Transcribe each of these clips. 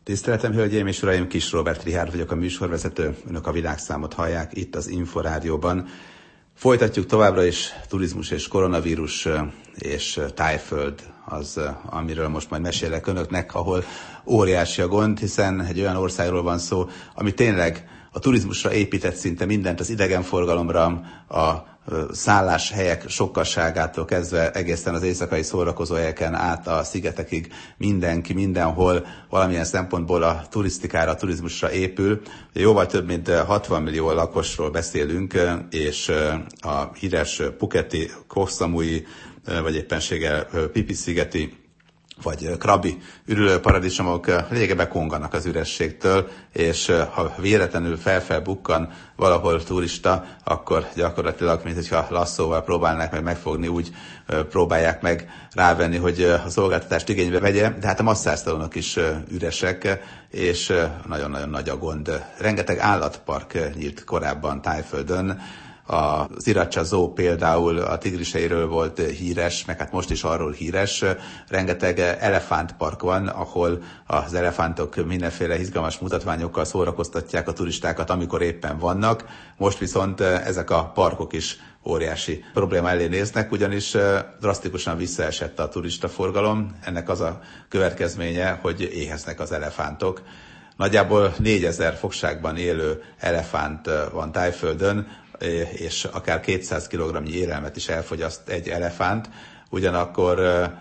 Tiszteletem, hölgyeim és uraim, Kis Róbert Richárd vagyok, a műsorvezető. Önök a Világszámot hallják itt az Inforádióban. Folytatjuk továbbra is turizmus és koronavírus és Thaiföld az, amiről most majd mesélek önöknek, ahol óriási a gond, hiszen egy olyan országról van szó, ami tényleg a turizmusra épített szinte mindent, az idegenforgalomra, a szálláshelyek sokkasságától kezdve egészen az éjszakai szórakozóhelyeken át a szigetekig mindenki, mindenhol valamilyen szempontból a turisztikára, a turizmusra épül. Jóval több mint 60 millió lakosról beszélünk, és a híres Phuketi, Koh Samui, vagy éppenséggel Phi-Phi-szigeti vagy Krabi ürülőparadicsomok lényegében konganak az ürességtől, és ha véletlenül felbukkan valahol turista, akkor gyakorlatilag, mint hogyha lasszóval próbálnák meg megfogni, úgy próbálják meg rávenni, hogy a szolgáltatást igénybe vegye, de hát a masszásztalonok is üresek, és nagyon-nagyon nagy a gond. Rengeteg állatpark nyílt korábban Thaiföldön. A Sriracha Zoo például a tigriseiről volt híres, meg hát most is arról híres. Rengeteg elefántpark van, ahol az elefántok mindenféle izgalmas mutatványokkal szórakoztatják a turistákat, amikor éppen vannak. Most viszont ezek a parkok is óriási probléma elé néznek, ugyanis drasztikusan visszaesett a turistaforgalom. Ennek az a következménye, hogy éheznek az elefántok. Nagyjából 4000 fogságban élő elefánt van Thaiföldön, és akár 200 kg élelmet is elfogyaszt egy elefánt, ugyanakkor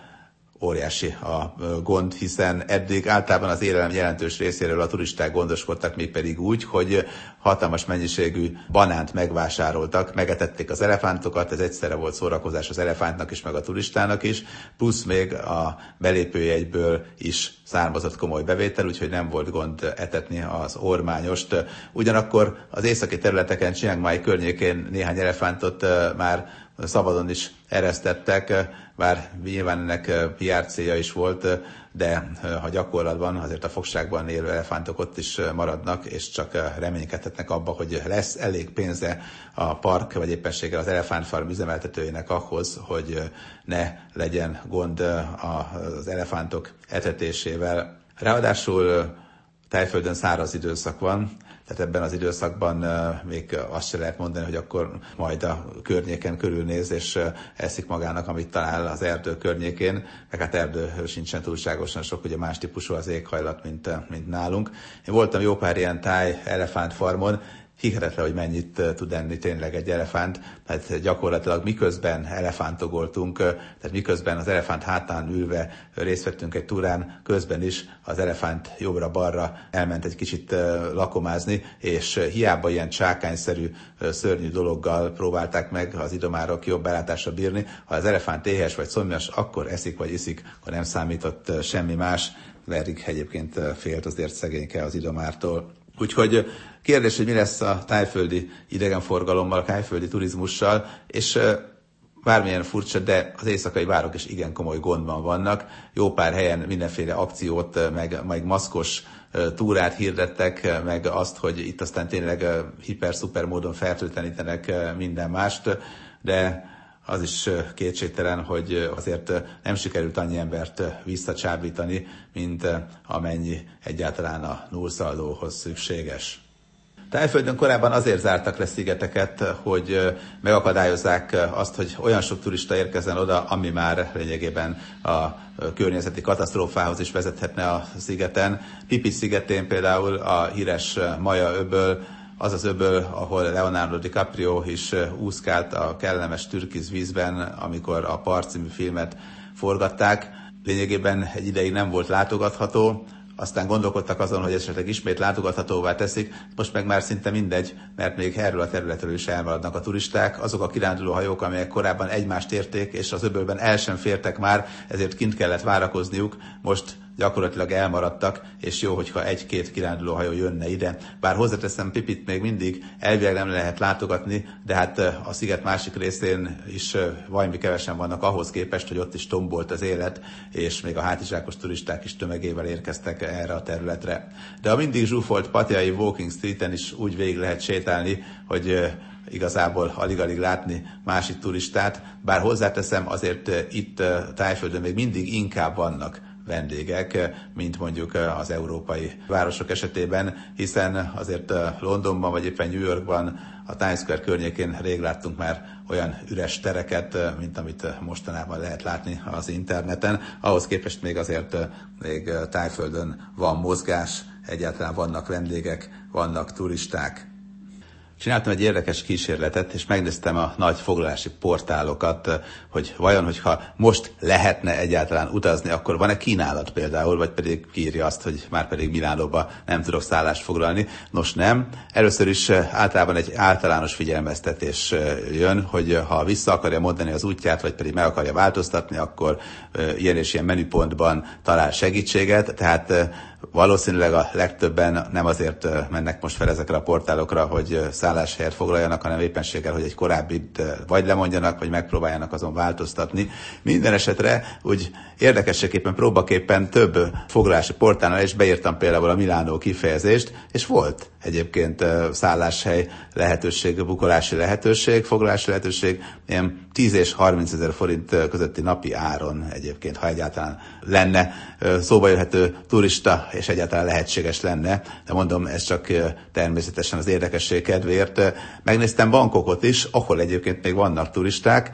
óriási a gond, hiszen eddig általában az élelem jelentős részéről a turisták gondoskodtak, mégpedig úgy, hogy hatalmas mennyiségű banánt megvásároltak, megetették az elefántokat, ez egyszerre volt szórakozás az elefántnak is, meg a turistának is, plusz még a belépőjegyből is származott komoly bevétel, úgyhogy nem volt gond etetni az ormányost. Ugyanakkor az északi területeken, Chiang Mai környékén néhány elefántot már szabadon is eresztettek, bár nyilván ennek PR célja is volt, de ha gyakorlatban azért a fogságban élő elefántok ott is maradnak, és csak reménykedhetnek abba, hogy lesz elég pénze a park, vagy éppenséggel az elefántfarm üzemeltetőjének ahhoz, hogy ne legyen gond az elefántok etetésével. Ráadásul Thaiföldön száraz időszak van, tehát ebben az időszakban még azt se lehet mondani, hogy akkor majd a környéken körülnéz, és eszik magának, amit talál az erdő környékén, meg hát erdő sincsen túlságosan sok, ugye más típusú az éghajlat, mint nálunk. Én voltam jó pár ilyen táj elefántfarmon, hihetetlen, hogy mennyit tud enni tényleg egy elefánt, tehát gyakorlatilag miközben elefántogoltunk, tehát miközben az elefánt hátán ülve részt vettünk egy túrán, közben is az elefánt jobbra-balra elment egy kicsit lakomázni, és hiába ilyen csákányszerű, szörnyű dologgal próbálták meg az idomárok jobb belátásra bírni, ha az elefánt éhes vagy szomjas, akkor eszik vagy iszik, akkor nem számított semmi más, verig egyébként félt azért szegényke az idomártól. Úgyhogy kérdés, hogy mi lesz a thaiföldi idegenforgalommal, a thaiföldi turizmussal, és bármilyen furcsa, de az éjszakai bárok is igen komoly gondban vannak. Jó pár helyen mindenféle akciót, meg maszkos túrát hirdettek, meg azt, hogy itt aztán tényleg hiper-szuper módon fertőtlenítenek minden mást, de az is kétségtelen, hogy azért nem sikerült annyi embert visszacsábítani, mint amennyi egyáltalán a nullszaldóhoz szükséges. Thaiföldön korábban azért zártak le szigeteket, hogy megakadályozzák azt, hogy olyan sok turista érkezzen oda, ami már lényegében a környezeti katasztrófához is vezethetne a szigeten. Phi-Phi-szigetén például a híres Maja-öböl, az az öböl, ahol Leonardo DiCaprio is úszkált a kellemes türkiz vízben, amikor a Part című filmet forgatták. Lényegében egy ideig nem volt látogatható, aztán gondolkodtak azon, hogy esetleg ismét látogathatóvá teszik, most meg már szinte mindegy, mert még erről a területről is elmaradnak a turisták. Azok a kiránduló hajók, amelyek korábban egymást érték, és az öbölben el sem fértek már, ezért kint kellett várakozniuk, most gyakorlatilag elmaradtak, és jó, hogyha egy-két kirándulóhajó jönne ide. Bár hozzáteszem, Phi-Phit még mindig elvileg nem lehet látogatni, de hát a sziget másik részén is valami kevesen vannak ahhoz képest, hogy ott is tombolt az élet, és még a hátizsákos turisták is tömegével érkeztek erre a területre. De a mindig zsúfolt Pattayai Walking Streeten is úgy végig lehet sétálni, hogy igazából alig-alig látni másik turistát, bár hozzáteszem, azért itt Thaiföldön még mindig inkább vannak vendégek, mint mondjuk az európai városok esetében, hiszen azért Londonban vagy éppen New Yorkban a Times Square környékén rég láttunk már olyan üres tereket, mint amit mostanában lehet látni az interneten. Ahhoz képest még azért még Tájföldön van mozgás, egyáltalán vannak vendégek, vannak turisták. Csináltam egy érdekes kísérletet, és megnéztem a nagy foglalási portálokat, hogy vajon, hogyha most lehetne egyáltalán utazni, akkor van-e kínálat például, vagy pedig kiírja azt, hogy már pedig Milánóba nem tudok szállást foglalni. Nos nem. Először is általában egy általános figyelmeztetés jön, hogy ha vissza akarja mondani az útját, vagy pedig meg akarja változtatni, akkor ilyen és ilyen menüpontban talál segítséget, tehát valószínűleg a legtöbben nem azért mennek most fel ezekre a portálokra, hogy szálláshelyet foglaljanak, hanem éppenséggel, hogy egy korábbit vagy lemondjanak, vagy megpróbáljanak azon változtatni. Minden esetre úgy érdekességképpen, próbaképpen több foglalási portálnál is beírtam például a Milánó kifejezést, és volt egyébként szálláshely lehetőség, bukolási lehetőség, foglalási lehetőség, ilyen 10 és 30 ezer forint közötti napi áron egyébként, ha egyáltalán lenne szóba jöhető turista, és egyáltalán lehetséges lenne. De mondom, ez csak természetesen az érdekesség kedvéért. Megnéztem Bangkokot is, ahol egyébként még vannak turisták.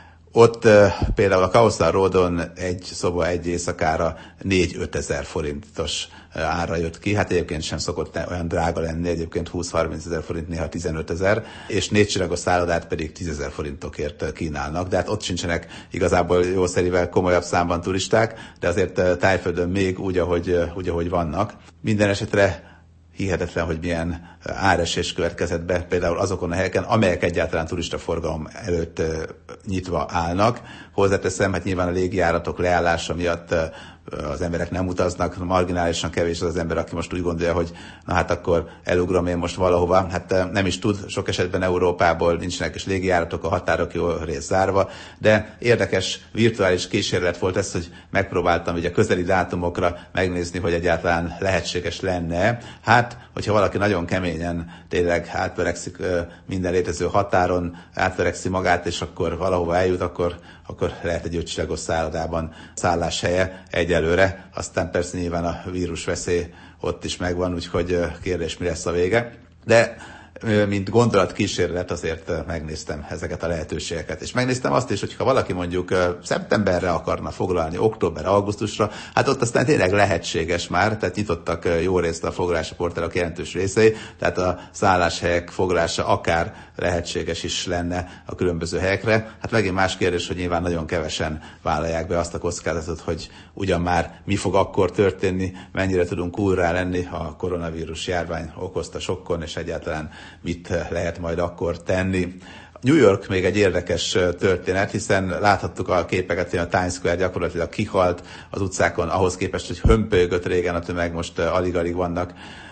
Ott például a Khao San Roadon egy szoba egy éjszakára 4-5 ezer forintos ára jött ki. Hát egyébként sem szokott olyan drága lenni, egyébként 20-30 ezer forint, néha 15 ezer, és 4 csillagos szállodát pedig 10 ezer forintokért kínálnak. De hát ott sincsenek igazából jószerivel komolyabb számban turisták, de azért Tájföldön még úgy, ahogy vannak. Minden esetre hihetetlen, hogy milyen áresés következett be például azokon a helyeken, amelyek egyáltalán turistaforgalom előtt nyitva állnak. Hozzáteszem, hát nyilván a légijáratok leállása miatt az emberek nem utaznak, marginálisan kevés az ember, aki most úgy gondolja, hogy na hát akkor elugrom én most valahova. Hát nem is tud, sok esetben Európából nincsenek is légijáratok, a határok jó rész zárva, de érdekes virtuális kísérlet volt ez, hogy megpróbáltam ugye közeli dátumokra megnézni, hogy egyáltalán lehetséges lenne. Hát, hogyha valaki nagyon keményen tényleg átverekszik minden létező határon, átverekszi magát, és akkor valahova eljut, akkor lehet egy 5 csillagos szállodában szálláshelye egyelőre. Aztán persze nyilván a vírusveszély ott is megvan, úgyhogy kérdés, mi lesz a vége. De mint gondolatkísérlet azért megnéztem ezeket a lehetőségeket. És megnéztem azt is, hogy ha valaki mondjuk szeptemberre akarna foglalni, október, augusztusra, hát ott aztán tényleg lehetséges már, tehát nyitottak jó részt a foglalási portálok jelentős részei, tehát a szálláshelyek foglalása akár lehetséges is lenne a különböző helyekre. Hát megint más kérdés, hogy nyilván nagyon kevesen vállalják be azt a kockázatot, hogy ugyan már mi fog akkor történni, mennyire tudunk úrrá lenni a koronavírus járvány okozta sokkon, és egyáltalán mit lehet majd akkor tenni. New York még egy érdekes történet, hiszen láthattuk a képeket, hogy a Times Square gyakorlatilag kihalt az utcákon, ahhoz képest, hogy hömpölygött régen a tömeg, most alig-alig vannak.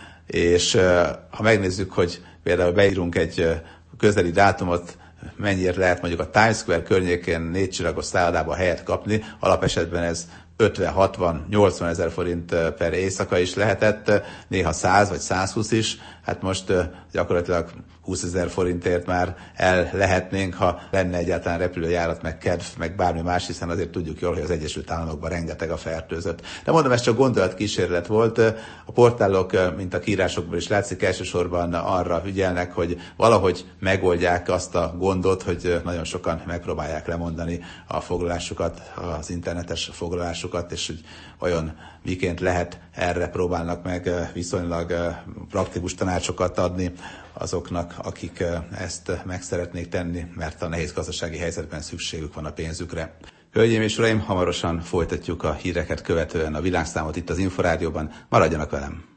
És ha megnézzük, hogy például beírunk egy közeli dátumot, mennyiért lehet mondjuk a Times Square környékén 4 csillagos szállodába helyet kapni, alapesetben ez 50-60-80 ezer forint per éjszaka is lehetett, néha 100 vagy 120 is, hát most gyakorlatilag 20 ezer forintért már el lehetnénk, ha lenne egyáltalán repülőjárat, meg kedv, meg bármi más, hiszen azért tudjuk jól, hogy az Egyesült Államokban rengeteg a fertőzött. De mondom, ez csak gondolatkísérlet volt. A portálok, mint a kiírásokból is látszik, elsősorban arra ügyelnek, hogy valahogy megoldják azt a gondot, hogy nagyon sokan megpróbálják lemondani a foglalásukat, az internetes foglalásukat, és hogy vajon miként lehet, erre próbálnak meg viszonylag praktikus tanácsokat adni azoknak, akik ezt meg szeretnék tenni, mert a nehéz gazdasági helyzetben szükségük van a pénzükre. Hölgyeim és uraim, hamarosan folytatjuk a híreket követően a világszámot itt az Inforádióban. Maradjanak velem!